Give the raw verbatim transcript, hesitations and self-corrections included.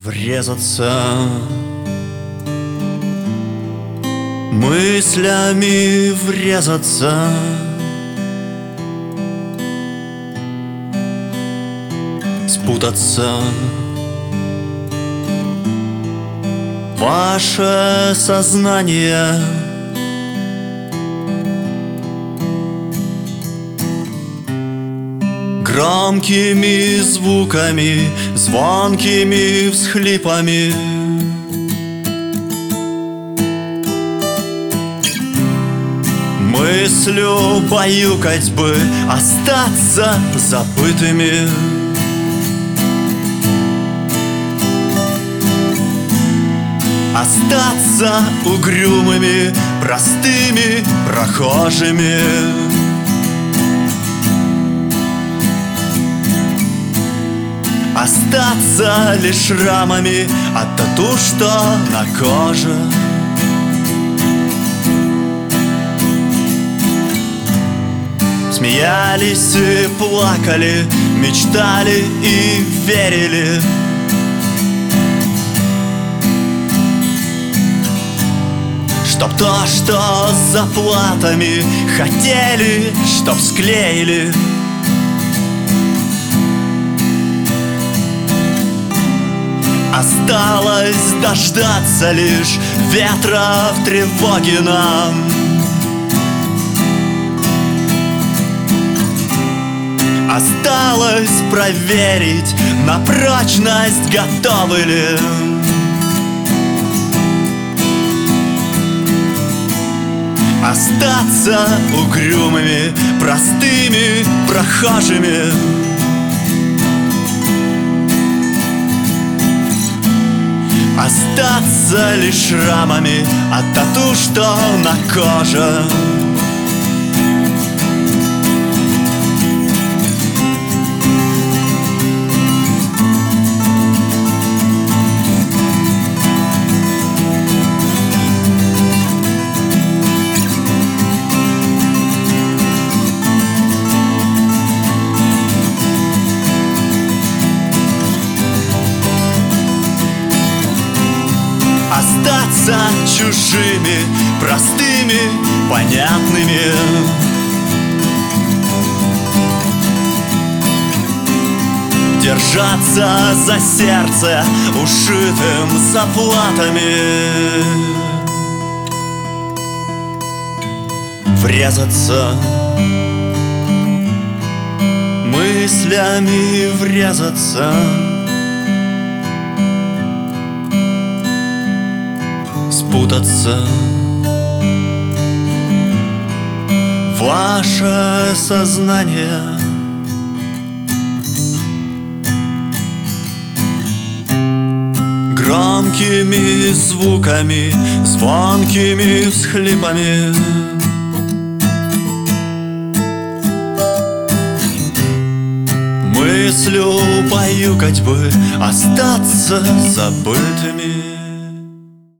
врезаться мыслями, врезаться спутаться. Ваше сознание громкими звуками, звонкими всхлипами мыслью баюкать бы, остаться забытыми. Остаться угрюмыми, простыми прохожими. Остаться лишь рамами от тату, что на коже. Смеялись и плакали, мечтали и верили. Чтоб то, что за платами хотели, чтоб склеили. Осталось дождаться лишь ветра в тревоге нам. Осталось проверить на прочность, готовы ли. Остаться угрюмыми, простыми прохожими. Остаться лишь рамами от тату, что на коже. Остаться чужими, простыми, понятными. Держаться за сердце, ушитым заплатами. Врезаться мыслями, врезаться спутаться. Ваше сознание громкими звуками, звонкими всхлипами мыслью баюкать бы, остаться забытыми.